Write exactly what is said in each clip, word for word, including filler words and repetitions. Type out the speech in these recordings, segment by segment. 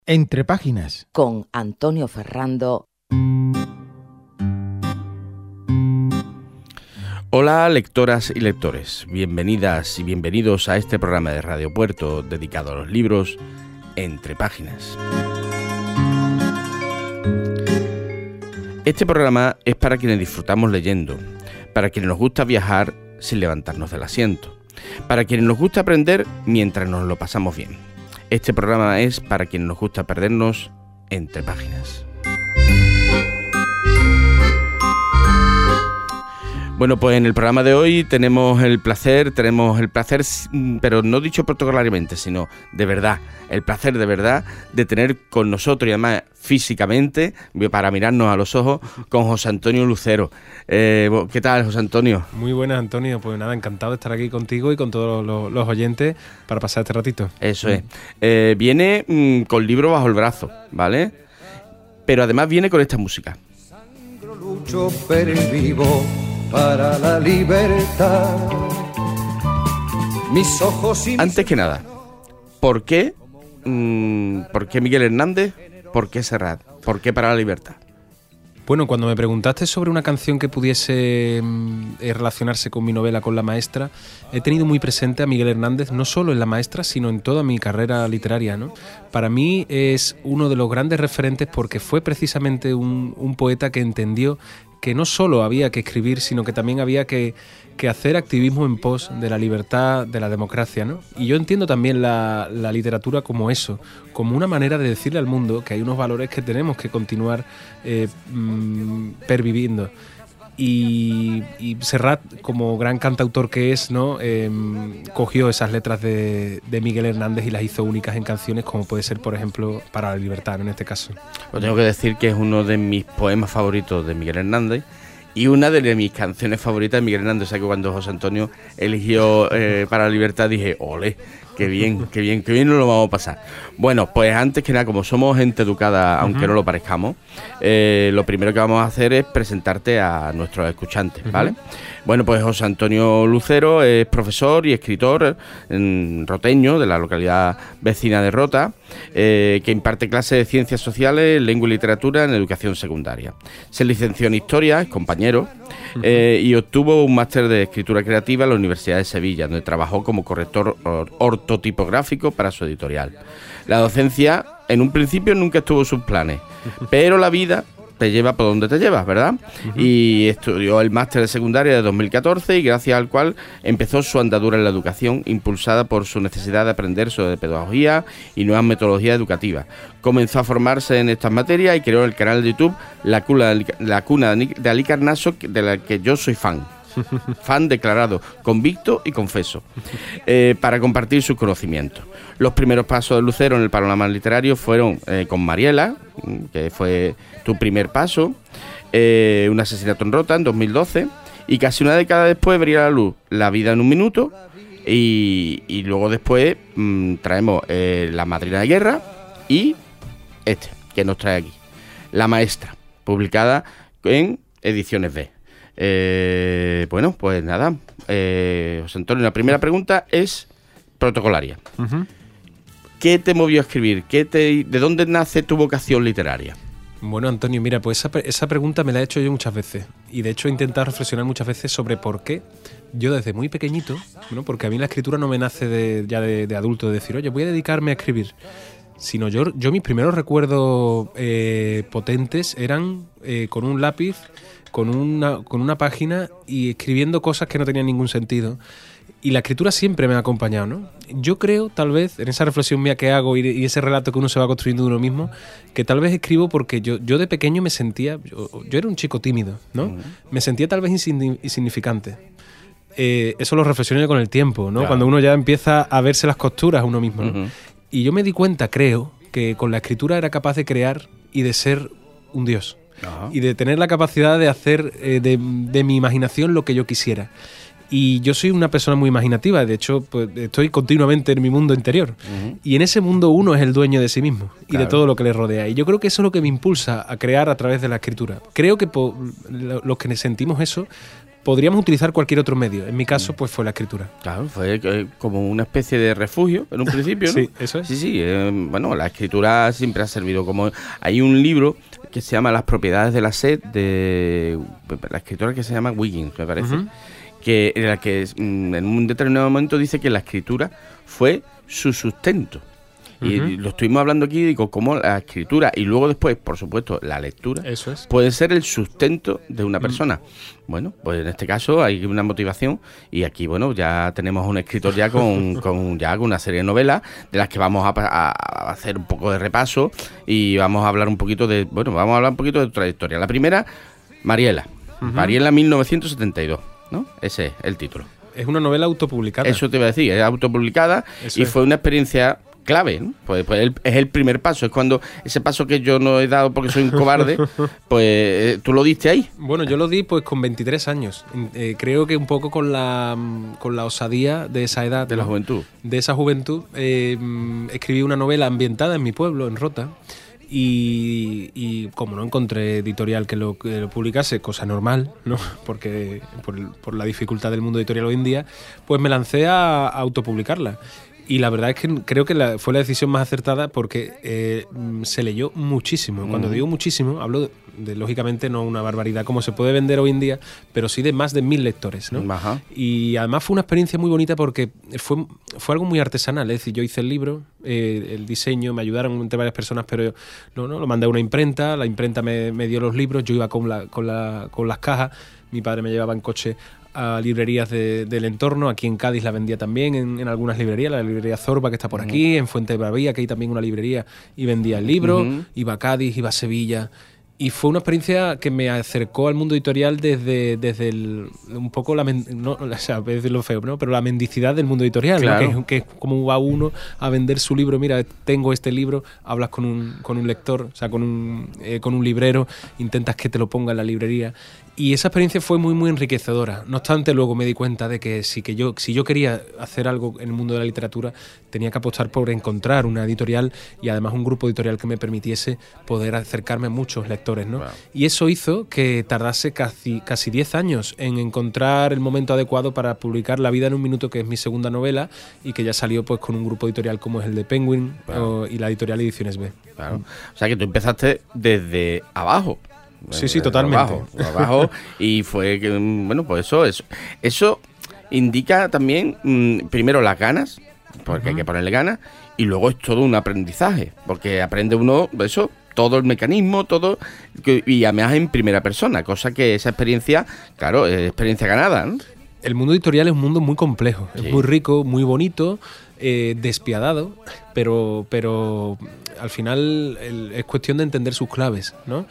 Entre páginas. Con Antonio Ferrando. Hola lectoras y lectores, bienvenidas y bienvenidos a este programa de Radio Puerto dedicado a los libros Entre páginas. Este programa es para quienes disfrutamos leyendo, para quienes nos gusta viajar sin levantarnos del asiento, para quienes nos gusta aprender mientras nos lo pasamos bien. Este programa es para quienes nos gusta perdernos entre páginas. Bueno, pues en el programa de hoy tenemos el placer, tenemos el placer, pero no dicho protocolariamente, sino de verdad, el placer de verdad de tener con nosotros y además físicamente, para mirarnos a los ojos, con José Antonio Lucero. Eh, ¿Qué tal, José Antonio? Muy buenas, Antonio. Pues nada, encantado de estar aquí contigo y con todos los, los oyentes para pasar este ratito. Eso es. Eh, viene mmm, con libro bajo el brazo, ¿vale? Pero además viene con esta música. Sangro, lucho, pervivo para la libertad. Mis ojos y Antes que nada, ¿por qué, mmm, ¿por qué Miguel Hernández? ¿Por qué Serrat? ¿Por qué Para la Libertad? Bueno, cuando me preguntaste sobre una canción que pudiese eh, relacionarse con mi novela, con La Maestra, he tenido muy presente a Miguel Hernández, no solo en La Maestra, sino en toda mi carrera literaria, ¿no? Para mí es uno de los grandes referentes porque fue precisamente un, un poeta que entendió que no solo había que escribir, sino que también había que, que hacer activismo en pos de la libertad, de la democracia, ¿no? Y yo entiendo también la, la literatura como eso, como una manera de decirle al mundo que hay unos valores que tenemos que continuar eh, mmm, perviviendo. Y, y Serrat, como gran cantautor que es, ¿no? Eh, cogió esas letras de, de Miguel Hernández y las hizo únicas en canciones, como puede ser, por ejemplo, Para la Libertad, ¿no? En este caso. Pues tengo que decir que es uno de mis poemas favoritos de Miguel Hernández y una de mis canciones favoritas de Miguel Hernández. O sea que cuando José Antonio eligió eh, Para la Libertad dije, ole, qué bien, qué bien, qué bien nos lo vamos a pasar. Bueno, pues antes que nada, como somos gente educada, aunque uh-huh. no lo parezcamos, eh, lo primero que vamos a hacer es presentarte a nuestros escuchantes, ¿vale? Uh-huh. Bueno, pues José Antonio Lucero es profesor y escritor en roteño de la localidad vecina de Rota, eh, que imparte clases de ciencias sociales, lengua y literatura en educación secundaria. Se licenció en historia, es compañero, uh-huh. eh, y obtuvo un máster de escritura creativa en la Universidad de Sevilla, donde trabajó como corrector or- ortotipográfico para su editorial. La docencia, en un principio, nunca estuvo en sus planes, pero la vida te lleva por donde te llevas, ¿verdad? Uh-huh. Y estudió el máster de secundaria de dos mil catorce y gracias al cual empezó su andadura en la educación, impulsada por su necesidad de aprender sobre pedagogía y nuevas metodologías educativas. Comenzó a formarse en estas materias y creó el canal de YouTube La Cuna, la Cuna de Ali Carnaso, de la que yo soy fan. Fan declarado, convicto y confeso, eh, para compartir sus conocimientos. Los primeros pasos de Lucero en el panorama literario fueron eh, con Mariela, que fue tu primer paso, eh, un asesinato en Rota en dos mil doce, y casi una década después vería a la luz La vida en un minuto, y, y luego después mmm, traemos eh, La madrina de guerra y este, que nos trae aquí, La maestra, publicada en Ediciones B. Eh, bueno, pues nada, eh, José Antonio, la primera pregunta es protocolaria. Uh-huh. ¿Qué te movió a escribir? ¿Qué te, ¿De dónde nace tu vocación literaria? Bueno, Antonio, mira, pues esa, esa pregunta me la he hecho yo muchas veces y de hecho he intentado reflexionar muchas veces sobre por qué yo desde muy pequeñito, ¿no? Porque a mí la escritura no me nace de, ya de, de adulto, de decir, oye, voy a dedicarme a escribir, sino yo, yo mis primeros recuerdos eh, potentes eran eh, con un lápiz, con una, con una página y escribiendo cosas que no tenían ningún sentido. Y la escritura siempre me ha acompañado, ¿no? Yo creo, tal vez, en esa reflexión mía que hago y, y ese relato que uno se va construyendo de uno mismo, que tal vez escribo porque yo, yo de pequeño me sentía... Yo, yo era un chico tímido, ¿no? Uh-huh. Me sentía tal vez insignificante. Eh, eso lo reflexioné con el tiempo, ¿no? Claro. Cuando uno ya empieza a verse las costuras uno mismo, ¿no? Uh-huh. Y yo me di cuenta, creo, que con la escritura era capaz de crear y de ser un dios. Uh-huh. Y de tener la capacidad de hacer eh, de, de mi imaginación lo que yo quisiera. Y yo soy una persona muy imaginativa, de hecho, pues, estoy continuamente en mi mundo interior. Uh-huh. Y en ese mundo uno es el dueño de sí mismo y claro. de todo lo que le rodea. Y yo creo que eso es lo que me impulsa a crear a través de la escritura. Creo que po, lo, los que sentimos eso, podríamos utilizar cualquier otro medio. En mi caso, pues fue la escritura. Claro, fue eh, como una especie de refugio en un principio, ¿no? Sí, eso es. Sí, sí. Eh, bueno, la escritura siempre ha servido como... Hay un libro que se llama Las propiedades de la sed, de la escritora que se llama Wiggins, me parece, uh-huh. que en la que en un determinado momento dice que la escritura fue su sustento. Y uh-huh. lo estuvimos hablando aquí, digo, cómo la escritura y luego después, por supuesto, la lectura Eso es. puede ser el sustento de una persona. Uh-huh. Bueno, pues en este caso hay una motivación y aquí, bueno, ya tenemos un escritor ya con, con ya con una serie de novelas de las que vamos a, a, a hacer un poco de repaso y vamos a hablar un poquito de, bueno, vamos a hablar un poquito de trayectoria. La primera, Mariela. Uh-huh. Mariela mil novecientos setenta y dos, ¿no? Ese es el título. Es una novela autopublicada. Eso te iba a decir, es autopublicada. Eso y es. Fue una experiencia clave, ¿no? Pues, pues el, es el primer paso, es cuando ese paso que yo no he dado porque soy un cobarde, pues eh, tú lo diste ahí. Bueno, yo lo di pues con veintitrés años, eh, creo que un poco con la con la osadía de esa edad. De la juventud. De esa juventud, eh, escribí una novela ambientada en mi pueblo, en Rota, y, y como no encontré editorial que lo, que lo publicase, cosa normal, ¿no? Porque por, por la dificultad del mundo editorial hoy en día, pues me lancé a, a autopublicarla. Y la verdad es que creo que la, fue la decisión más acertada porque eh, se leyó muchísimo. Cuando digo muchísimo, hablo de, de, lógicamente, no una barbaridad como se puede vender hoy en día, pero sí de más de mil lectores, ¿no? Ajá. Y además fue una experiencia muy bonita porque fue, fue algo muy artesanal. Es decir, yo hice el libro, eh, el diseño, me ayudaron entre varias personas, pero no, no, lo mandé a una imprenta, la imprenta me, me dio los libros, yo iba con, la, con, la, con las cajas, mi padre me llevaba en coche a librerías de, del entorno. Aquí en Cádiz la vendía también en, en algunas librerías, la librería Zorba que está por aquí, uh-huh. en Fuente de Bravía que hay también una librería, y vendía el libro, uh-huh. iba a Cádiz, iba a Sevilla, y fue una experiencia que me acercó al mundo editorial desde, desde el, un poco la, no, o sea, a veces lo feo, ¿no? Pero la mendicidad del mundo editorial, claro. ¿no? que, que es como va uno a vender su libro. Mira, tengo este libro, hablas con un, con un lector, o sea, con un, eh, con un librero, intentas que te lo ponga en la librería. Y esa experiencia fue muy, muy enriquecedora. No obstante, luego me di cuenta de que si, que yo, si yo quería hacer algo en el mundo de la literatura, tenía que apostar por encontrar una editorial y además un grupo editorial que me permitiese poder acercarme a muchos lectores, ¿no? Wow. Y eso hizo que tardase casi, casi diez años en encontrar el momento adecuado para publicar La vida en un minuto, que es mi segunda novela, y que ya salió pues con un grupo editorial como es el de Penguin, wow. o, y la editorial Ediciones B. Claro. O sea que tú empezaste desde abajo. Sí, sí, totalmente. Abajo, abajo y fue que, bueno, pues eso, eso, eso indica también, mmm, primero las ganas, porque uh-huh. hay que ponerle ganas, y luego es todo un aprendizaje, porque aprende uno, eso, todo el mecanismo, todo, y además en primera persona, cosa que esa experiencia, claro, es experiencia ganada, ¿no? El mundo editorial es un mundo muy complejo, sí. es muy rico, muy bonito, eh, despiadado, pero, pero al final el, es cuestión de entender sus claves, ¿no?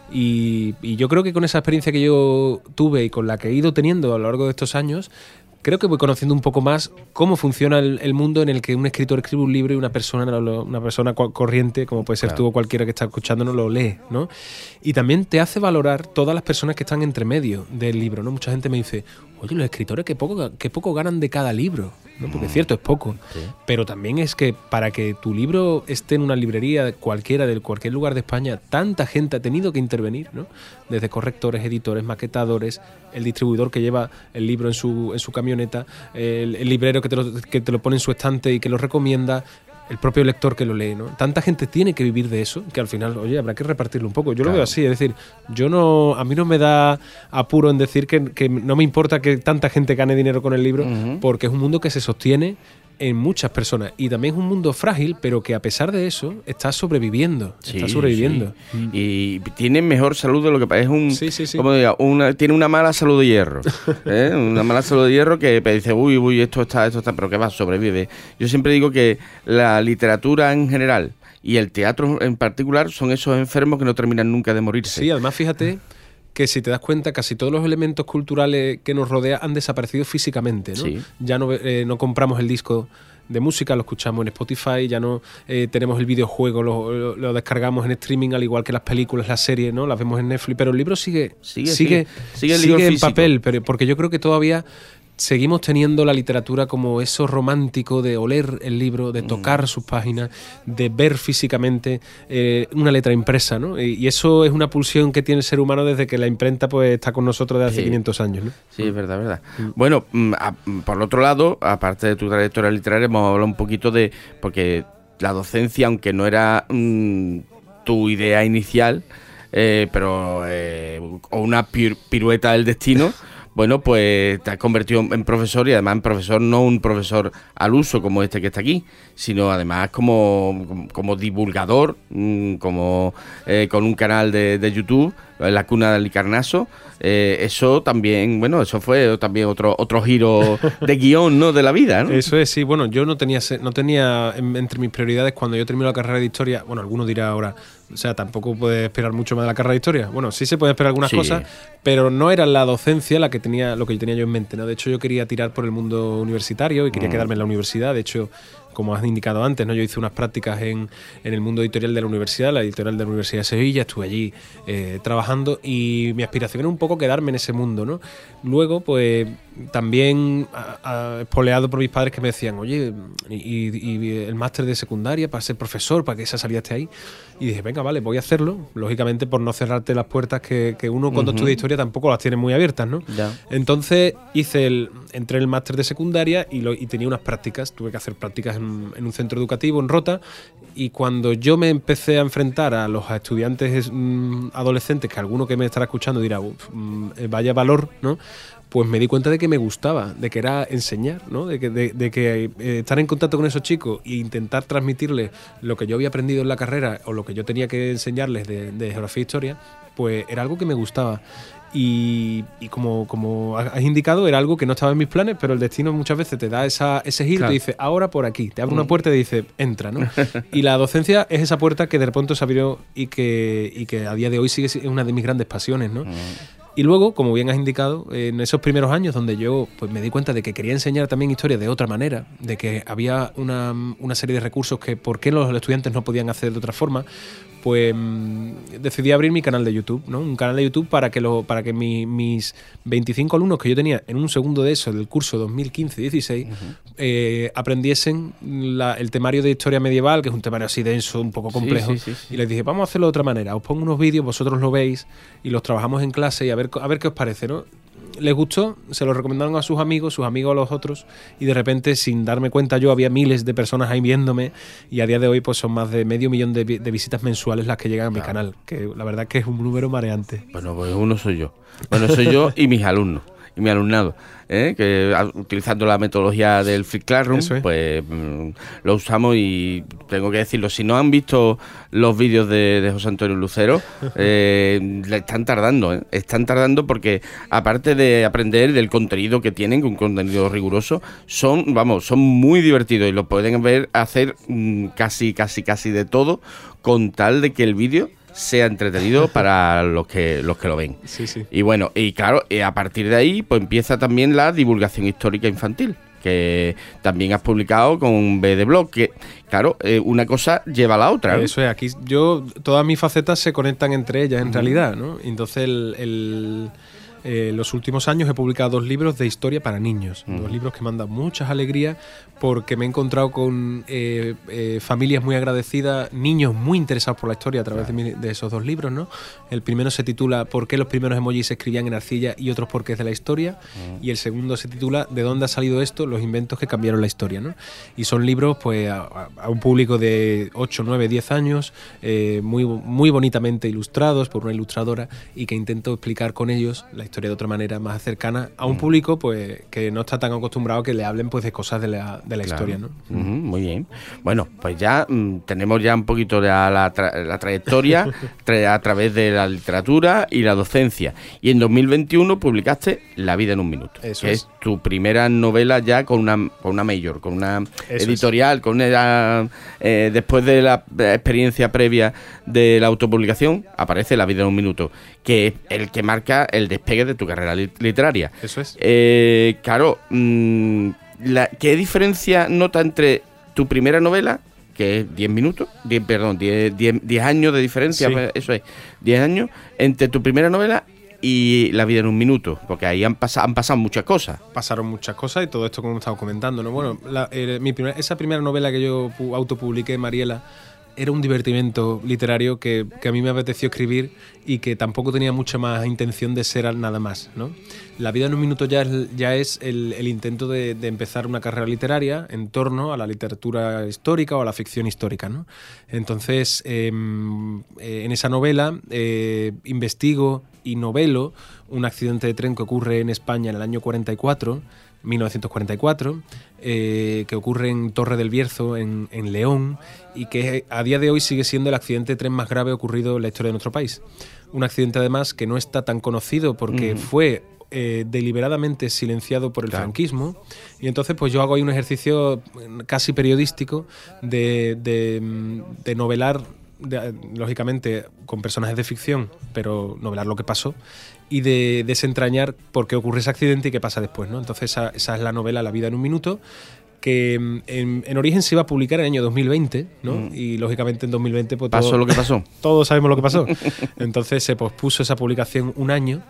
Y, y yo creo que con esa experiencia que yo tuve y con la que he ido teniendo a lo largo de estos años, creo que voy conociendo un poco más cómo funciona el, el mundo en el que un escritor escribe un libro y una persona, una persona corriente, como puede ser claro. tú o cualquiera que está escuchándonos, lo lee, ¿no? Y también te hace valorar todas las personas que están entre medio del libro, ¿no? Mucha gente me dice, oye, los escritores qué poco, qué poco ganan de cada libro, ¿no? Porque es cierto, es poco. Sí. Pero también es que para que tu libro esté en una librería cualquiera de cualquier lugar de España, tanta gente ha tenido que intervenir, ¿no? Desde correctores, editores, maquetadores, el distribuidor que lleva el libro en su, en su camioneta, el, el librero que te, lo, que te lo pone en su estante y que lo recomienda, el propio lector que lo lee, ¿no? Tanta gente tiene que vivir de eso que al final, oye, habrá que repartirlo un poco. Yo claro. lo veo así, es decir, yo no, a mí no me da apuro en decir que, que no me importa que tanta gente gane dinero con el libro, uh-huh. porque es un mundo que se sostiene en muchas personas y también es un mundo frágil, pero que a pesar de eso está sobreviviendo, sí, está sobreviviendo. Sí. Mm. Y tiene mejor salud de lo que parece, un, sí, sí, sí. como diga, una, tiene una mala salud de hierro, ¿eh? Una mala salud de hierro que dice, uy, uy, esto está, esto está, pero que va, sobrevive. Yo siempre digo que la literatura en general y el teatro en particular son esos enfermos que no terminan nunca de morirse. Sí, además fíjate que si te das cuenta, casi todos los elementos culturales que nos rodean han desaparecido físicamente, ¿no? Sí. Ya no, eh, no compramos el disco de música, lo escuchamos en Spotify, ya no eh, tenemos el videojuego, lo, lo, lo descargamos en streaming, al igual que las películas, las series, ¿no? Las vemos en Netflix, pero el libro sigue, sigue, sigue, sigue, sigue, sigue en físico. papel, pero porque yo creo que todavía seguimos teniendo la literatura como eso romántico de oler el libro, de tocar mm. sus páginas, de ver físicamente eh, una letra impresa, ¿no? Y, y eso es una pulsión que tiene el ser humano desde que la imprenta pues está con nosotros desde hace sí. quinientos años, ¿no? Sí, es verdad, verdad. Mm. Bueno, a, por el otro lado, aparte de tu trayectoria literaria, hemos hablado un poquito de... porque la docencia, aunque no era mmm, tu idea inicial, eh, pero eh, o una pir- pirueta del destino, bueno, pues te has convertido en profesor, y además en profesor, no un profesor al uso como este que está aquí, sino además como, como divulgador, mmm, como eh, con un canal de, de YouTube, La Cuna del Licarnaso. Eh, eso también, bueno, eso fue también otro otro giro de guión, ¿no?, de la vida, ¿no? Eso es, sí. Bueno, yo no tenía no tenía entre mis prioridades cuando yo termino la carrera de Historia, bueno, alguno dirá ahora, o sea, tampoco puedes esperar mucho más de la carrera de Historia. Bueno, sí se puede esperar algunas sí. cosas, pero no era la docencia la que tenía, lo que yo tenía yo en mente, ¿no? De hecho, yo quería tirar por el mundo universitario y quería mm. quedarme en la universidad. De hecho, como has indicado antes, ¿no? Yo hice unas prácticas en, en el mundo editorial de la universidad, la editorial de la Universidad de Sevilla, estuve allí eh, trabajando, y mi aspiración era un poco quedarme en ese mundo, ¿no? Luego, pues, también a, a, espoleado por mis padres que me decían, oye, y, y, y el máster de secundaria para ser profesor, para que esa salida esté ahí. Y dije, venga, vale, voy a hacerlo, lógicamente por no cerrarte las puertas que, que uno cuando uh-huh. estudia historia tampoco las tiene muy abiertas, ¿no? Ya. Entonces hice el, entré en el máster de secundaria y, lo, y tenía unas prácticas, tuve que hacer prácticas en, en un centro educativo en Rota, y cuando yo me empecé a enfrentar a los estudiantes mmm, adolescentes, que alguno que me estará escuchando dirá, mmm, vaya valor, ¿no? Pues me di cuenta de que me gustaba, de que era enseñar, ¿no? De que, de, de que eh, estar en contacto con esos chicos e intentar transmitirles lo que yo había aprendido en la carrera o lo que yo tenía que enseñarles de, de geografía e historia, pues era algo que me gustaba. Y, y como, como has indicado, era algo que no estaba en mis planes, pero el destino muchas veces te da esa, ese giro, claro. Y te dice, ahora por aquí, te abre una puerta y te dice, entra, ¿no? Y la docencia es esa puerta que de pronto se abrió y que, y que a día de hoy sigue siendo una de mis grandes pasiones, ¿no? Y luego, como bien has indicado, en esos primeros años donde yo pues me di cuenta de que quería enseñar también historia de otra manera, de que había una, una serie de recursos que por qué los estudiantes no podían hacer de otra forma, pues mmm, decidí abrir mi canal de YouTube, ¿no? Un canal de YouTube para que lo, para que mi, mis veinticinco alumnos que yo tenía en un segundo de eso del curso dos mil quince dieciséis uh-huh. eh, aprendiesen la, el temario de historia medieval, que es un temario así denso, un poco complejo, sí, sí, sí, sí. Y les dije, vamos a hacerlo de otra manera, os pongo unos vídeos, vosotros lo veis y los trabajamos en clase y a ver, a ver qué os parece, ¿no? Les gustó, se lo recomendaron a sus amigos, sus amigos a los otros, y de repente, sin darme cuenta yo, había miles de personas ahí viéndome, y a día de hoy pues son más de medio millón de, de visitas mensuales las que llegan a mi claro. canal, que la verdad que es un número mareante. Bueno, pues uno soy yo. Bueno, soy yo y mis alumnos, y mi alumnado, ¿eh? Que utilizando la metodología del Flip Classroom, es. pues mm, lo usamos, y tengo que decirlo, si no han visto los vídeos de, de José Antonio Lucero, eh, le están tardando, ¿eh? están tardando porque aparte de aprender del contenido que tienen, un contenido riguroso, son, vamos, son muy divertidos y lo pueden ver hacer mm, casi, casi, casi de todo, con tal de que el vídeo sea entretenido para los que los que lo ven. Sí, sí. Y bueno, y claro, y a partir de ahí pues empieza también la divulgación histórica infantil, que también has publicado con B de Blog, que claro, eh, una cosa lleva a la otra, ¿no? Eso es, aquí yo, todas mis facetas se conectan entre ellas en uh-huh. realidad, ¿no? Entonces el... el Eh, en los últimos años he publicado dos libros de historia para niños, mm. dos libros que me han dado muchas alegrías porque me he encontrado con eh, eh, familias muy agradecidas, niños muy interesados por la historia a través claro. de, mi, de esos dos libros, ¿no? El primero se titula ¿Por qué los primeros emojis se escribían en arcilla y otros por qué es de la historia? Mm. Y el segundo se titula ¿De dónde ha salido esto? Los inventos que cambiaron la historia, ¿no? Y son libros pues a, a un público de ocho, nueve, diez años, eh, muy, muy bonitamente ilustrados por una ilustradora, y que intento explicar con ellos la historia de otra manera más cercana a un público pues que no está tan acostumbrado a que le hablen pues de cosas de la, de la claro. historia, ¿no? Uh-huh, muy bien. Bueno, pues ya mmm, tenemos ya un poquito de la, la, tra- la trayectoria tra- a través de la literatura y la docencia. Y en dos mil veintiuno publicaste La vida en un minuto, Eso que es. es tu primera novela ya con una con una major, con una Eso editorial, es. con una eh, después de la experiencia previa de la autopublicación, aparece La vida en un minuto, que es el que marca el despegue de tu carrera literaria. Eso es. Eh, claro, mmm, la, ¿qué diferencia nota entre tu primera novela, que es diez minutos, diez, perdón, diez, diez, diez años de diferencia, sí. Eso es, diez años, entre tu primera novela y La vida en un minuto, porque ahí han, pas han pasado muchas cosas. Pasaron muchas cosas y todo esto como estamos comentando, ¿no? Bueno, la, eh, mi primer, esa primera novela que yo autopubliqué, Mariela, era un divertimento literario que, que a mí me apeteció escribir y que tampoco tenía mucha más intención de ser nada más, ¿no? La vida en un minuto ya es, ya es el, el intento de, de empezar una carrera literaria en torno a la literatura histórica o a la ficción histórica, ¿no? Entonces, eh, eh, en esa novela eh, investigo y novelo un accidente de tren que ocurre en España en el año cuarenta y cuatro, mil novecientos cuarenta y cuatro, eh, que ocurre en Torre del Bierzo, en, en León, y que a día de hoy sigue siendo el accidente de tren más grave ocurrido en la historia de nuestro país. Un accidente además que no está tan conocido porque uh-huh. fue eh, deliberadamente silenciado por el claro. franquismo, y entonces pues yo hago ahí un ejercicio casi periodístico de, de, de novelar, de, lógicamente con personajes de ficción, pero novelar lo que pasó y de desentrañar por qué ocurre ese accidente y qué pasa después, ¿no? Entonces esa, esa es la novela La vida en un minuto, que en, en origen se iba a publicar en el año dos mil veinte, ¿no? Mm. Y lógicamente en dos mil veinte pues pasó todo, lo que pasó. Todos sabemos lo que pasó. Entonces se pospuso esa publicación un año.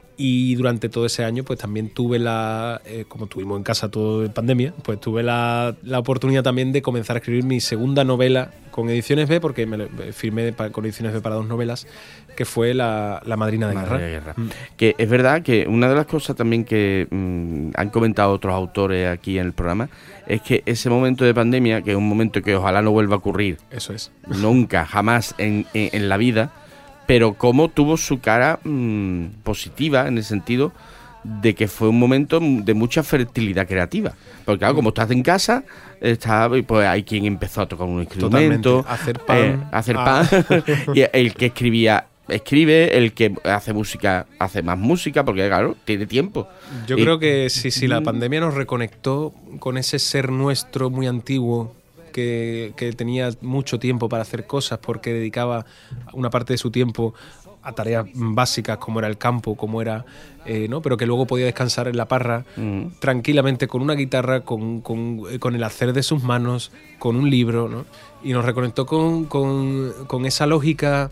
Y durante todo ese año pues también tuve la, eh, como tuvimos en casa todo en pandemia, pues tuve la, la oportunidad también de comenzar a escribir mi segunda novela con Ediciones B, porque me, me firmé para, con Ediciones B para dos novelas, que fue La, la Madrina de Guerra. de Guerra. Mm. Que es verdad que una de las cosas también que mm, han comentado otros autores aquí en el programa es que ese momento de pandemia, que es un momento que ojalá no vuelva a ocurrir. Eso es. Nunca, jamás en, en, en la vida, pero cómo tuvo su cara mmm, positiva en el sentido de que fue un momento de mucha fertilidad creativa. Porque claro, como estás en casa, está, pues hay quien empezó a tocar un instrumento, totalmente. hacer pan, eh, hacer ah. pan y el que escribía escribe, el que hace música hace más música, porque claro, tiene tiempo. Yo y, creo que sí, sí, la pandemia nos reconectó con ese ser nuestro muy antiguo, Que, que tenía mucho tiempo para hacer cosas porque dedicaba una parte de su tiempo a tareas básicas como era el campo, como era, eh, ¿no? Pero que luego podía descansar en la parra mm. tranquilamente con una guitarra, con, con, con el hacer de sus manos, con un libro, ¿no? Y nos reconectó con, con, con esa lógica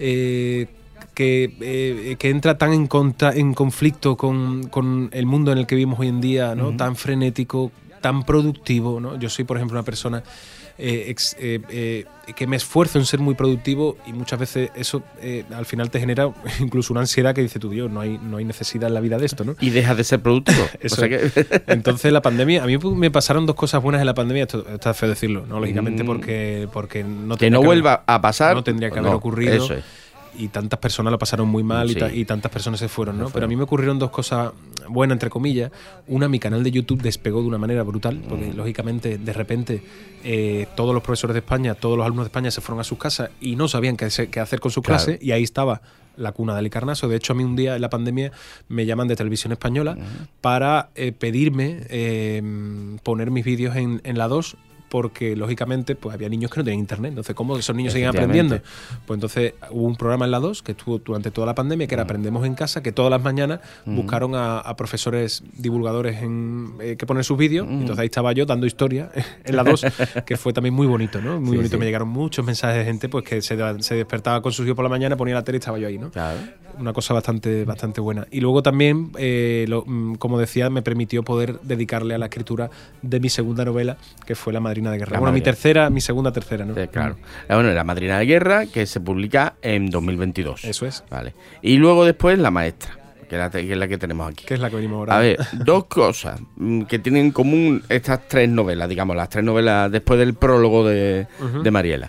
eh, que, eh, que entra tan en, contra, en conflicto con, con el mundo en el que vivimos hoy en día, ¿no? Mm. Tan frenético, tan productivo, ¿no? Yo soy, por ejemplo, una persona eh, ex, eh, eh, que me esfuerzo en ser muy productivo y muchas veces eso eh, al final te genera incluso una ansiedad que dice tú, Dios, no hay, no hay necesidad en la vida de esto, ¿no? Y dejas de ser productivo. Eso. O sea que... Entonces la pandemia, a mí me pasaron dos cosas buenas en la pandemia, esto está feo decirlo, ¿no? Lógicamente porque, porque no que no que vuelva haber, a pasar. No tendría que no, haber ocurrido. Eso es. Y tantas personas lo pasaron muy mal sí. y, ta y tantas personas se fueron, ¿no? Pero a mí me ocurrieron dos cosas buenas, entre comillas. Una, mi canal de YouTube despegó de una manera brutal, porque mm. lógicamente, de repente, eh, todos los profesores de España, todos los alumnos de España se fueron a sus casas y no sabían qué, qué hacer con sus claro. clases, y ahí estaba la cuna de Alicarnaso. De hecho, a mí un día en la pandemia me llaman de Televisión Española mm. para eh, pedirme eh, poner mis vídeos en, en la dos, porque lógicamente pues había niños que no tenían internet. Entonces, ¿cómo esos niños siguen aprendiendo? Pues entonces hubo un programa en la dos que estuvo durante toda la pandemia, que era Aprendemos en Casa, que todas las mañanas uh-huh. buscaron a, a profesores divulgadores en, eh, que ponen sus vídeos. Uh-huh. Entonces ahí estaba yo dando historia en la dos, que fue también muy bonito, ¿no? Muy sí, bonito. Sí. Me llegaron muchos mensajes de gente pues que se, se despertaba con sus hijos por la mañana, ponía la tele y estaba yo ahí, ¿no? Claro. Una cosa bastante, bastante buena. Y luego también, eh, lo, como decía, me permitió poder dedicarle a la escritura de mi segunda novela, que fue La Madrina de Guerra. La bueno, Madrina. mi tercera, mi segunda tercera, ¿no? Sí, claro. Bueno, La Madrina de Guerra, que se publica en dos mil veintidós. Eso es. Vale. Y luego después La Maestra, que es la, que es la que tenemos aquí. Que es la que venimos ahora. A ver, dos cosas que tienen en común estas tres novelas, digamos, las tres novelas después del prólogo de, uh-huh. de Mariela.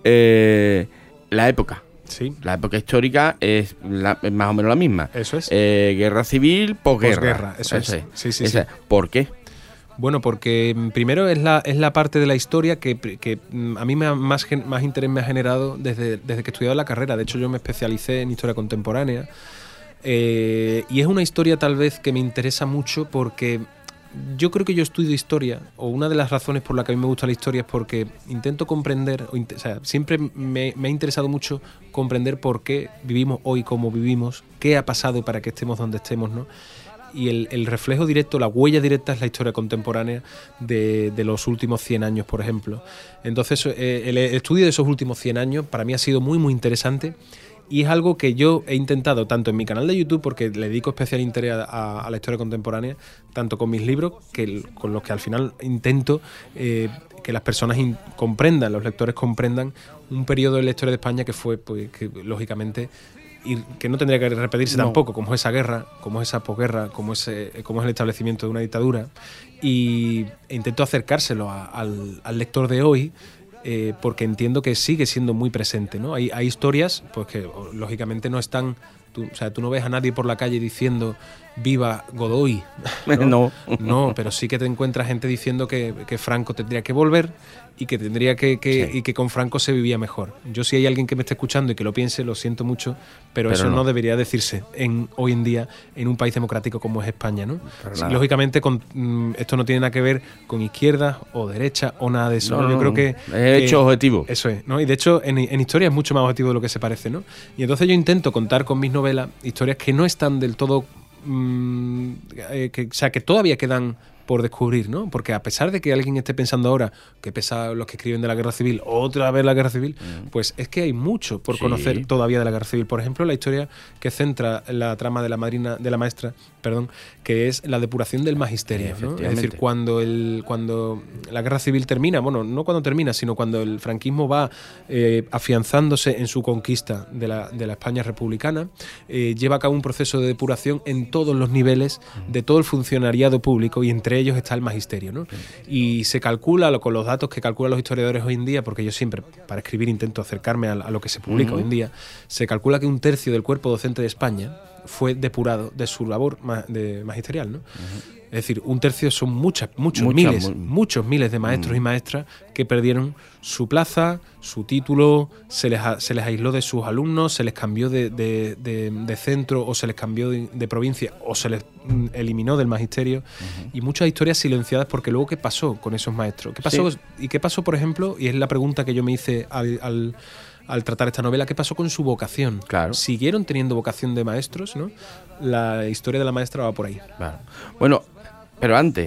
Eh, la época. Sí. La época histórica es, la, es más o menos la misma. Eso es. Eh, guerra civil, posguerra. Posguerra, eso, eso es. es. Sí, sí, sí. Es. ¿Por qué? Bueno, porque primero es la, es la parte de la historia que, que a mí me ha, más, más interés me ha generado desde, desde que he estudiado la carrera. De hecho, yo me especialicé en historia contemporánea. Eh, y es una historia tal vez que me interesa mucho porque yo creo que yo estudio historia, o una de las razones por las que a mí me gusta la historia es porque intento comprender, o, o sea, siempre me, me ha interesado mucho comprender por qué vivimos hoy como vivimos, qué ha pasado para que estemos donde estemos, ¿no? Y el, el reflejo directo, la huella directa es la historia contemporánea de, de los últimos cien años, por ejemplo. Entonces, eh, el estudio de esos últimos cien años para mí ha sido muy, muy interesante. Y es algo que yo he intentado tanto en mi canal de YouTube, porque le dedico especial interés a, a la historia contemporánea, tanto con mis libros, que con los que al final intento eh, que las personas in- comprendan, los lectores comprendan un periodo de la historia de España que fue, pues, que lógicamente, y que no tendría que repetirse no. tampoco, como es esa guerra, como es esa posguerra, como es, como es el establecimiento de una dictadura, y e intento acercárselo a, al, al lector de hoy, eh, porque entiendo que sigue siendo muy presente, ¿no? Hay, hay historias pues que lógicamente no están, tú, o sea, tú no ves a nadie por la calle diciendo viva Godoy, ¿no? no. No, pero sí que te encuentras gente diciendo que, que Franco tendría que volver y que tendría que, que sí. y que con Franco se vivía mejor. Yo, si hay alguien que me esté escuchando y que lo piense, lo siento mucho, pero, pero eso no. no debería decirse en hoy en día en un país democrático como es España, ¿no? Sí, lógicamente con, mm, esto no tiene nada que ver con izquierda o derecha o nada de eso. No, ¿no? Yo no, creo que es que, hecho objetivo. Eso es, ¿no? Y de hecho en, en historia es mucho más objetivo de lo que se parece, ¿no? Y entonces yo intento contar con mis novelas historias que no están del todo mm, eh, que, o sea, que todavía quedan por descubrir, ¿no? Porque a pesar de que alguien esté pensando ahora que pesa los que escriben de la guerra civil, otra vez la guerra civil, mm. pues es que hay mucho por sí. conocer todavía de la guerra civil. Por ejemplo, la historia que centra la trama de la madrina, de la maestra, perdón, que es la depuración del magisterio, ¿no? Es decir, cuando el, cuando la guerra civil termina, bueno, no cuando termina, sino cuando el franquismo va eh, afianzándose en su conquista de la, de la España republicana, eh, lleva a cabo un proceso de depuración en todos los niveles de todo el funcionariado público y entre ellos está el magisterio, ¿no? Y se calcula, con los datos que calculan los historiadores hoy en día, porque yo siempre para escribir intento acercarme a, a lo que se publica uh-huh. hoy en día, se calcula que un tercio del cuerpo docente de España fue depurado de su labor ma- de magisterial, ¿no? Uh-huh. Es decir, un tercio son muchas, muchos Mucha, miles, muy... muchos miles de maestros uh-huh. y maestras que perdieron su plaza, su título, se les, a, se les aisló de sus alumnos, se les cambió de, de, de, de centro o se les cambió de, de provincia o se les mm, eliminó del magisterio uh-huh. y muchas historias silenciadas porque luego ¿qué pasó con esos maestros? ¿Qué pasó? Sí. ¿Y qué pasó, por ejemplo? Y es la pregunta que yo me hice al... al al tratar esta novela, ¿qué pasó con su vocación? Claro. ¿Siguieron teniendo vocación de maestros, no? La historia de la maestra va por ahí. Claro. Bueno, pero antes,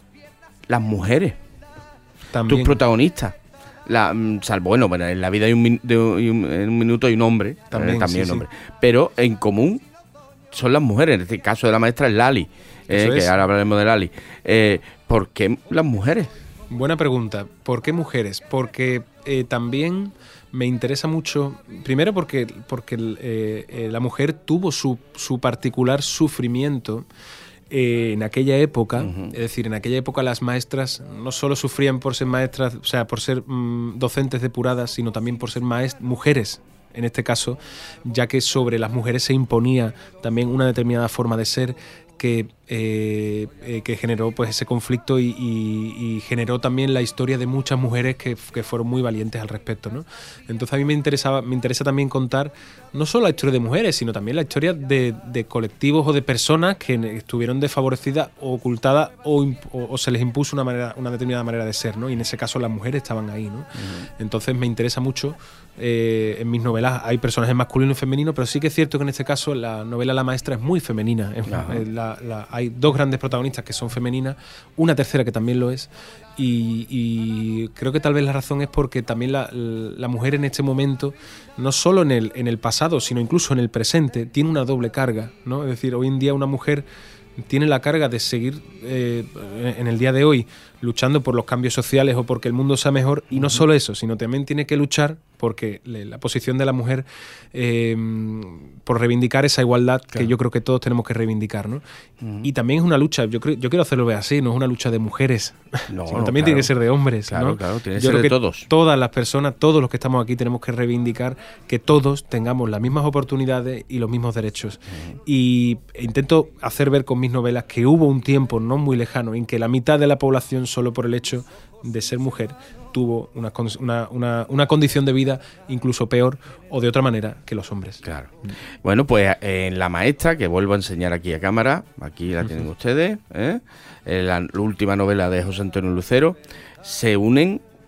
las mujeres, también. Tus protagonistas, la, salvo, bueno, bueno, en la vida hay un, de un, en un minuto hay un hombre, también, eh, también sí, un hombre, sí. pero en común son las mujeres. En este caso de la maestra es Lali, eh, que ahora hablaremos de Lali. Eh, ¿Por qué las mujeres? Buena pregunta. ¿Por qué mujeres? Porque eh, también me interesa mucho, primero porque, porque eh, eh, la mujer tuvo su, su particular sufrimiento eh, en aquella época, uh-huh. es decir, en aquella época las maestras no solo sufrían por ser maestras, o sea, por ser mmm, docentes depuradas, sino también por ser maest- mujeres, en este caso, ya que sobre las mujeres se imponía también una determinada forma de ser que, eh, eh, que generó pues ese conflicto y, y, y generó también la historia de muchas mujeres que, que fueron muy valientes al respecto, ¿no? Entonces a mí me interesaba, me interesa también contar no solo la historia de mujeres, sino también la historia de, de colectivos o de personas que estuvieron desfavorecidas o ocultadas o, o, o se les impuso una manera, una determinada manera de ser, ¿no? Y en ese caso las mujeres estaban ahí, ¿no? Uh-huh. Entonces me interesa mucho. Eh, en mis novelas hay personajes masculinos y femeninos, pero sí que es cierto que en este caso la novela La Maestra es muy femenina. Es, eh, la, la, hay dos grandes protagonistas que son femeninas, una tercera que también lo es, y, y creo que tal vez la razón es porque también la, la mujer en este momento, no solo en el, en el pasado, sino incluso en el presente, tiene una doble carga, ¿no? Es decir, hoy en día una mujer tiene la carga de seguir eh, en el día de hoy luchando por los cambios sociales o porque el mundo sea mejor, y no solo eso, sino también tiene que luchar porque la posición de la mujer eh, por reivindicar esa igualdad, claro, que yo creo que todos tenemos que reivindicar, ¿no? Uh-huh. Y también es una lucha, yo creo, yo quiero hacerlo ver así, no es una lucha de mujeres, no, sino no, también claro, tiene que ser de hombres, claro, ¿no? Claro, tiene que yo ser creo de que todos. Todas las personas, todos los que estamos aquí tenemos que reivindicar que todos tengamos las mismas oportunidades y los mismos derechos. Uh-huh. Y intento hacer ver con mis novelas que hubo un tiempo no muy lejano en que la mitad de la población, solo por el hecho de ser mujer, tuvo una, una, una, una condición de vida incluso peor o de otra manera que los hombres. Claro. Bueno, pues en La Maestra, que vuelvo a enseñar aquí a cámara, aquí la tienen uh-huh. ustedes, ¿eh? La, la última novela de José Antonio Lucero, se unen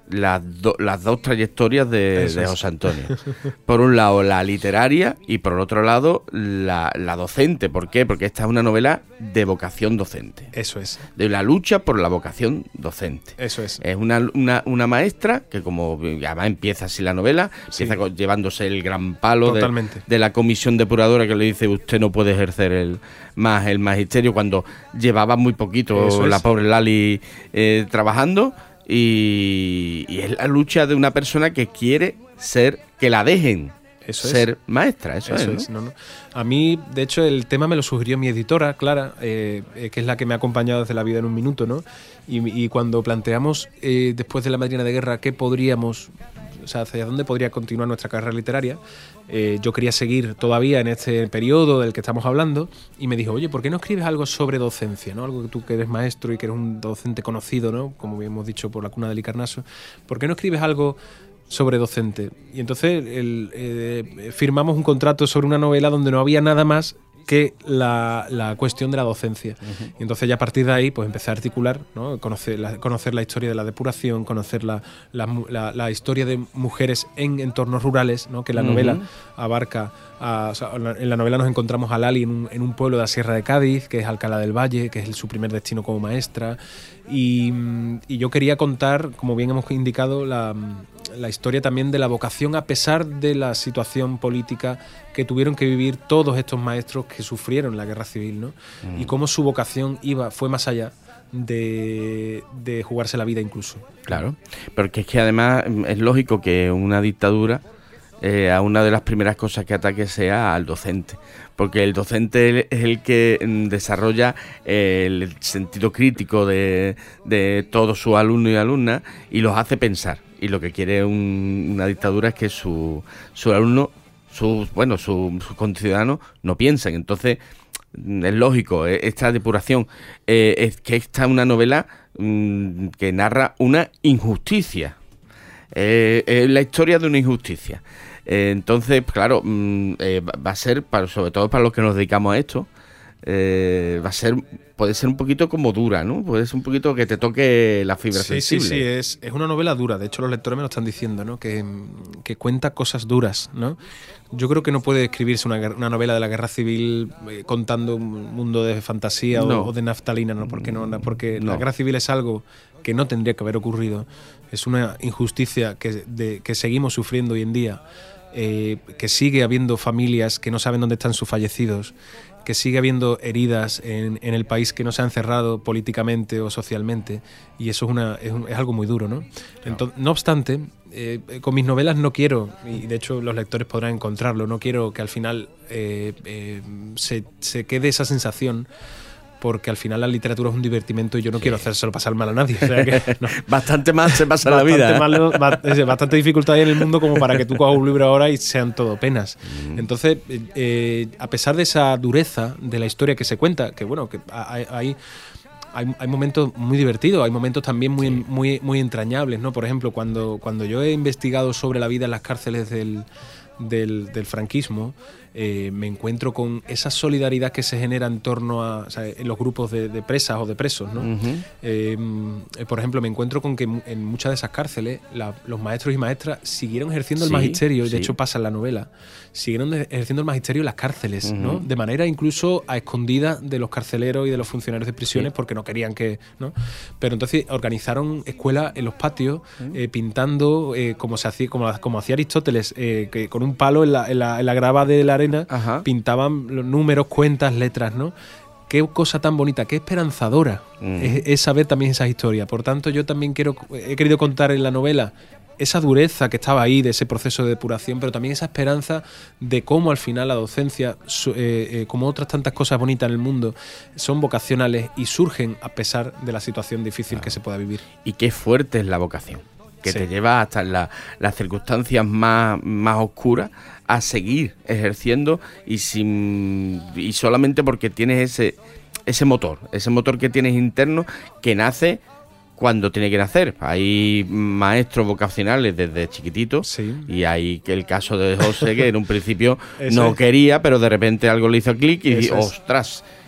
las, do, las dos trayectorias de, de es. José Antonio. Por un lado la literaria y por el otro lado la, la docente. ¿Por qué? Porque esta es una novela de vocación docente. Eso es. De la lucha por la vocación docente. Eso es. Es una, una, una maestra que, como además empieza así la novela, Sí. empieza con, llevándose el gran palo de, Totalmente. de la comisión depuradora que le dice usted no puede ejercer el más el magisterio, cuando llevaba muy poquito Eso la es. pobre Lali eh, trabajando. Y, y es la lucha de una persona que quiere ser, que la dejen Eso ser es. maestra, eso, Eso es, ¿no? es, no, no. A mí, de hecho, el tema me lo sugirió mi editora, Clara, eh, eh, que es la que me ha acompañado desde La vida en un minuto, ¿no? Y, y cuando planteamos, eh, después de La Madrina de Guerra, qué podríamos, o sea, hacia dónde podría continuar nuestra carrera literaria, eh, yo quería seguir todavía en este periodo del que estamos hablando, y me dijo, oye, ¿por qué no escribes algo sobre docencia, ¿no? Algo que tú que eres maestro y que eres un docente conocido, ¿no? Como bien hemos dicho por la cuna del Icarnaso, ¿por qué no escribes algo sobre docente? Y entonces el, eh, firmamos un contrato sobre una novela donde no había nada más que la, la cuestión de la docencia. Uh-huh. Y entonces ya a partir de ahí pues empecé a articular, ¿no? conocer, la, conocer la historia de la depuración, conocer la, la, la, la historia de mujeres en entornos rurales, ¿no? Que la uh-huh. novela abarca. A, o sea, en la novela nos encontramos a Lali en un, en un pueblo de la Sierra de Cádiz, que es Alcalá del Valle, que es el, su primer destino como maestra. Y, y yo quería contar, como bien hemos indicado, la, la historia también de la vocación, a pesar de la situación política que tuvieron que vivir todos estos maestros que sufrieron la guerra civil, ¿no? Mm. Y cómo su vocación iba, fue más allá de, de jugarse la vida incluso. Claro, porque es que además es lógico que una dictadura, eh, a una de las primeras cosas que ataque sea al docente, porque el docente es el que desarrolla el sentido crítico de, de todos sus alumnos y alumnas y los hace pensar. Y lo que quiere un, una dictadura es que su, su alumno, sus bueno, sus su conciudadanos no piensen. Entonces es lógico, esta depuración, eh, es que esta es una novela mmm, que narra una injusticia. Eh, es la historia de una injusticia. Eh, entonces, claro, mmm, eh, va a ser, para, sobre todo para los que nos dedicamos a esto, eh, va a ser, puede ser un poquito como dura, ¿no? Puede ser un poquito que te toque la fibra sí, sensible. Sí, sí, es, es una novela dura. De hecho, los lectores me lo están diciendo, ¿no? Que, que cuenta cosas duras, ¿no? Yo creo que no puede escribirse una, una novela de la guerra civil eh, contando un mundo de fantasía no. o, o de naftalina, ¿no? Porque, no, porque no. la guerra civil es algo que no tendría que haber ocurrido. Es una injusticia que, de, que seguimos sufriendo hoy en día, eh, que sigue habiendo familias que no saben dónde están sus fallecidos, que sigue habiendo heridas en, en el país que no se han cerrado políticamente o socialmente, y eso es, una, es, un, es algo muy duro, ¿no? Entonces, no obstante, eh, con mis novelas no quiero, y de hecho los lectores podrán encontrarlo, no quiero que al final eh, eh, se, se quede esa sensación, porque al final la literatura es un divertimento y yo no sí. quiero hacérselo pasar mal a nadie. O sea que, no. Bastante mal se pasa la vida. Mal, bastante dificultad hay en el mundo como para que tú cojas un libro ahora y sean todo penas. Mm. Entonces, eh, a pesar de esa dureza de la historia que se cuenta, que bueno, que hay, hay, hay, hay momentos muy divertidos, hay momentos también muy, sí. muy, muy entrañables, ¿no? Por ejemplo, cuando, cuando yo he investigado sobre la vida en las cárceles del, del, del franquismo, Eh, me encuentro con esa solidaridad que se genera en torno a, o sea, en los grupos de, de presas o de presos, ¿no? Uh-huh. eh, por ejemplo, me encuentro con que en muchas de esas cárceles la, los maestros y maestras siguieron ejerciendo sí, el magisterio, y de sí. hecho pasa en la novela, siguieron ejerciendo el magisterio en las cárceles, uh-huh. ¿no? De manera incluso a escondida de los carceleros y de los funcionarios de prisiones, sí. porque no querían que, ¿no? Pero entonces organizaron escuelas en los patios, uh-huh. eh, pintando eh, como se hacía, como, como hacía Aristóteles, eh, que con un palo en la, en la, en la grava de la arena Ajá. pintaban los números, cuentas, letras, ¿no? Qué cosa tan bonita, qué esperanzadora mm. es, es saber también esas historias. Por tanto, yo también quiero, he querido contar en la novela esa dureza que estaba ahí de ese proceso de depuración, pero también esa esperanza de cómo al final la docencia, eh, eh, como otras tantas cosas bonitas en el mundo, son vocacionales y surgen a pesar de la situación difícil claro. que se pueda vivir. Y qué fuerte es la vocación, que sí. te lleva hasta la, las circunstancias más, más oscuras a seguir ejerciendo y sin y solamente porque tienes ese ese motor, ese motor que tienes interno que nace cuando tiene que nacer. Hay maestros vocacionales desde chiquititos sí. y hay el caso de José que en un principio no es. quería, pero de repente algo le hizo clic y dijo, ostras,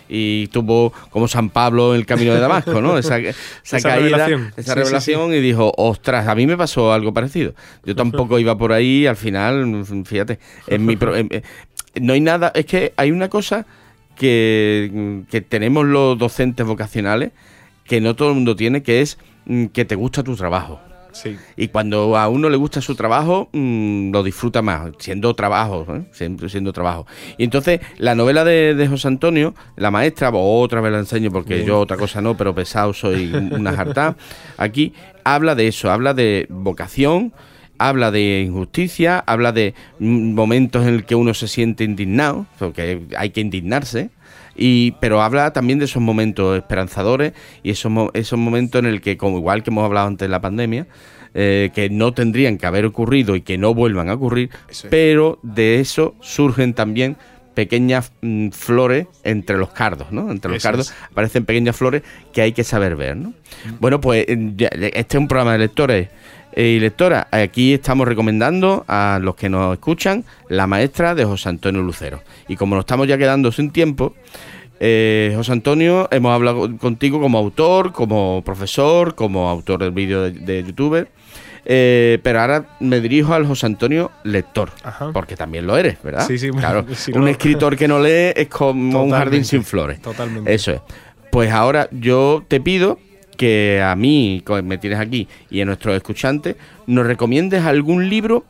y tuvo como San Pablo en el camino de Damasco, ¿no? Esa, esa, esa caída, revelación. esa sí, revelación sí, sí. Y dijo, ostras, a mí me pasó algo parecido. Yo tampoco iba por ahí, al final, fíjate, en mi pro, en, no hay nada, es que hay una cosa que, que tenemos los docentes vocacionales que no todo el mundo tiene, que es que te gusta tu trabajo. Sí. Y cuando a uno le gusta su trabajo, mmm, lo disfruta más, siendo trabajo, ¿eh? siempre siendo trabajo. Y entonces, la novela de, de José Antonio, La maestra, otra vez la enseño porque Bien. yo otra cosa no, pero pesado soy una jartá, aquí habla de eso, habla de vocación, habla de injusticia, habla de momentos en el que uno se siente indignado, porque hay que indignarse. Y, pero habla también de esos momentos esperanzadores y esos, esos momentos en el que, como igual que hemos hablado antes de la pandemia, eh, que no tendrían que haber ocurrido y que no vuelvan a ocurrir, eso es. Pero de eso surgen también pequeñas mm, flores entre los cardos, ¿no? Entre los eso cardos es. aparecen pequeñas flores que hay que saber ver, ¿no? Mm. Bueno, pues este es un programa de lectores y lectoras. Aquí estamos recomendando a los que nos escuchan La maestra de José Antonio Lucero. Y como nos estamos ya quedando sin tiempo, eh, José Antonio, hemos hablado contigo como autor, como profesor, como autor del vídeo de, de youtuber, eh, pero ahora me dirijo al José Antonio lector. Ajá. Porque también lo eres, ¿verdad? Sí, sí. Claro, si un no... escritor que no lee es como Totalmente. un jardín sin flores. Totalmente. Eso es. Pues ahora yo te pido que a mí, que me tienes aquí, y a nuestros escuchantes, nos recomiendes algún libro,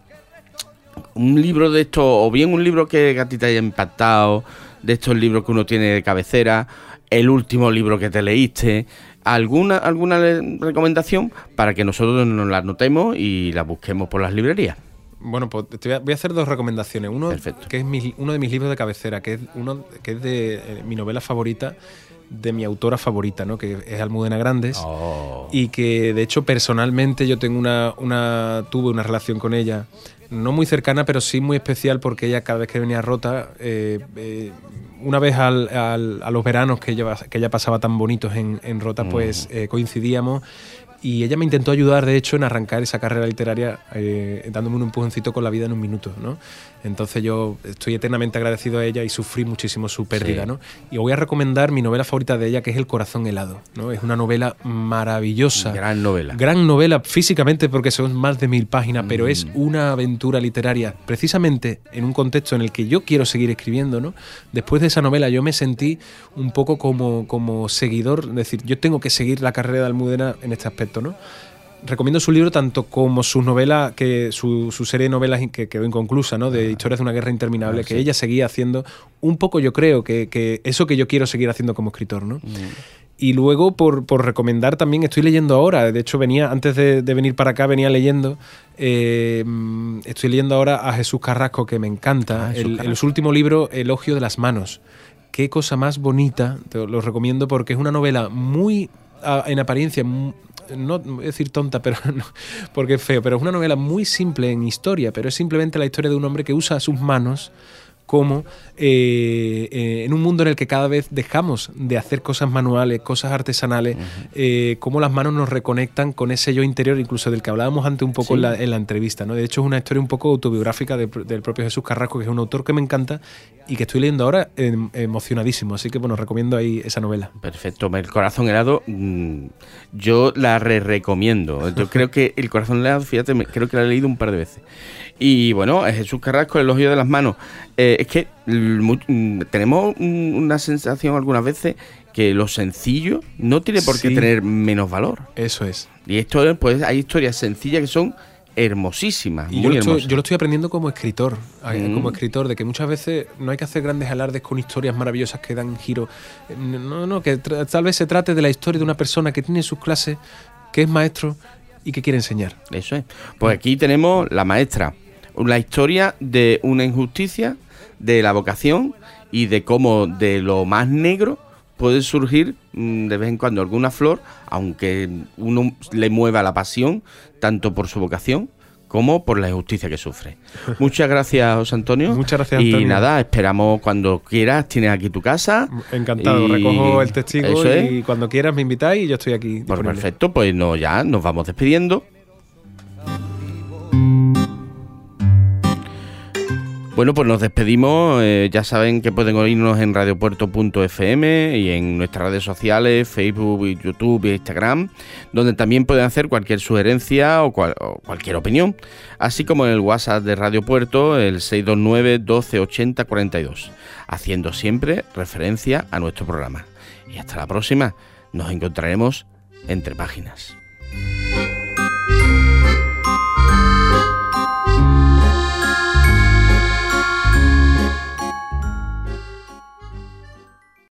un libro de estos, o bien un libro que a ti te haya impactado, de estos libros que uno tiene de cabecera, el último libro que te leíste, alguna alguna recomendación para que nosotros nos la anotemos y la busquemos por las librerías. Bueno, pues te voy, a, voy a hacer dos recomendaciones. Uno, Perfecto. que es mi, uno de mis libros de cabecera, que es uno que es de eh, mi novela favorita, de mi autora favorita, ¿no? Que es Almudena Grandes. Oh. Y que de hecho personalmente yo tengo una, una tuve una relación con ella, no muy cercana, pero sí muy especial, porque ella cada vez que venía a Rota, eh, eh, una vez al, al, a los veranos que ella, que ella pasaba tan bonitos en, en Rota, mm. pues eh, coincidíamos. Y ella me intentó ayudar, de hecho, en arrancar esa carrera literaria, eh, dándome un empujoncito con La vida en un minuto, ¿no? Entonces yo estoy eternamente agradecido a ella y sufrí muchísimo su pérdida, sí. ¿no? Y voy a recomendar mi novela favorita de ella, que es El corazón helado, ¿no? Es una novela maravillosa. Gran novela. Gran novela físicamente, porque son más de mil páginas, mm. pero es una aventura literaria, precisamente en un contexto en el que yo quiero seguir escribiendo, ¿no? Después de esa novela yo me sentí un poco como, como seguidor, es decir, yo tengo que seguir la carrera de Almudena en este aspecto, ¿no? Recomiendo su libro tanto como su novela, que su, su serie de novelas que quedó inconclusa, ¿no? De Historias de una guerra interminable, ah, que sí. ella seguía haciendo un poco, yo creo, que, que eso que yo quiero seguir haciendo como escritor, ¿no? Mm. Y luego, por, por recomendar también, estoy leyendo ahora, de hecho venía, antes de, de venir para acá, venía leyendo, eh, estoy leyendo ahora a Jesús Carrasco, que me encanta, ah, el, el su último libro, Elogio de las manos. Qué cosa más bonita, te lo recomiendo porque es una novela muy, en apariencia, muy, no voy a decir tonta, pero no, porque es feo, pero es una novela muy simple en historia, pero es simplemente la historia de un hombre que usa sus manos como eh, eh, en un mundo en el que cada vez dejamos de hacer cosas manuales, cosas artesanales, uh-huh. eh, cómo las manos nos reconectan con ese yo interior, incluso del que hablábamos antes un poco sí. en, la, en la entrevista, ¿no? De hecho es una historia un poco autobiográfica de, del propio Jesús Carrasco, que es un autor que me encanta y que estoy leyendo ahora eh, emocionadísimo, así que bueno, recomiendo ahí esa novela. Perfecto, El corazón helado, mmm, yo la re recomiendo, yo creo que El corazón helado, fíjate, me, creo que la he leído un par de veces. Y bueno, Jesús Carrasco, El elogio de las manos. Eh, es que muy, tenemos una sensación algunas veces que lo sencillo no tiene por qué sí. tener menos valor. Eso es. Y esto, pues hay historias sencillas que son hermosísimas. Y muy yo, lo estoy, hermosas. yo lo estoy aprendiendo como escritor, mm. como escritor, de que muchas veces no hay que hacer grandes alardes con historias maravillosas que dan giro. No, no, que tra- tal vez se trate de la historia de una persona que tiene sus clases, que es maestro y que quiere enseñar. Eso es. Pues aquí tenemos La maestra. La historia de una injusticia, de la vocación y de cómo de lo más negro puede surgir mmm, de vez en cuando alguna flor, aunque uno le mueva la pasión, tanto por su vocación como por la injusticia que sufre. Muchas gracias, José Antonio. Muchas gracias, Antonio. Y nada, esperamos cuando quieras, tienes aquí tu casa. Encantado, y recojo el testigo y cuando quieras me invitáis y yo estoy aquí. Pues perfecto, pues no, ya nos vamos despidiendo. Bueno, pues nos despedimos. Eh, ya saben que pueden oírnos en radiopuerto punto efe eme y en nuestras redes sociales, Facebook, YouTube e Instagram, donde también pueden hacer cualquier sugerencia o, cual, o cualquier opinión, así como en el WhatsApp de Radio Puerto, el seis dos nueve, doce, ochenta, cuarenta y dos, haciendo siempre referencia a nuestro programa. Y hasta la próxima, nos encontraremos entre páginas.